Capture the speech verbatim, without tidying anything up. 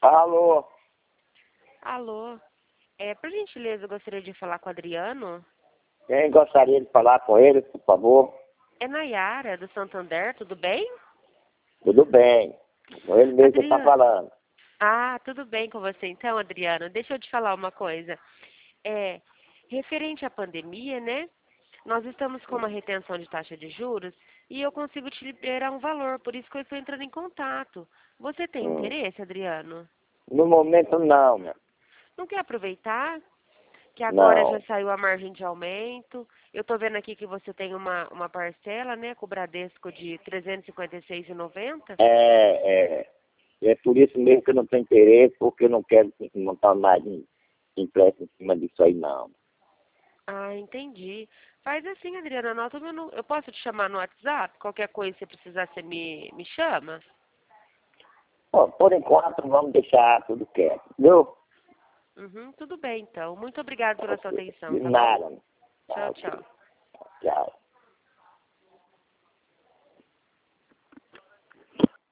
Alô? Alô? É, por gentileza, eu gostaria de falar com o Adriano. Quem gostaria de falar com ele, por favor? É Nayara, do Santander, tudo bem? Tudo bem. Com ele mesmo que está Adriano. falando. Ah, tudo bem com você então, Adriano. Deixa eu te falar uma coisa. É, referente à pandemia, né? Nós estamos com uma retenção de taxa de juros e eu consigo te liberar um valor, por isso que eu estou entrando em contato. Você tem Hum. interesse, Adriano? No momento não, meu. Não quer aproveitar? Que agora já Não. saiu a margem de aumento. Eu estou vendo aqui que você tem uma, uma parcela, né, com o Bradesco de trezentos e cinquenta e seis reais e noventa centavos. É, é, é por isso mesmo que eu não tenho interesse, porque eu não quero montar mais em empréstimo em cima disso aí, não. Ah, entendi. Faz assim, Adriana, anota o meu nu- Eu posso te chamar no WhatsApp? Qualquer coisa, se precisar, você me, me chama? Bom, por enquanto, vamos deixar tudo quieto, viu? Uhum, tudo bem, então. Muito obrigada pela sua atenção, De tá bom? nada. Tchau, Tchau, tchau. tchau.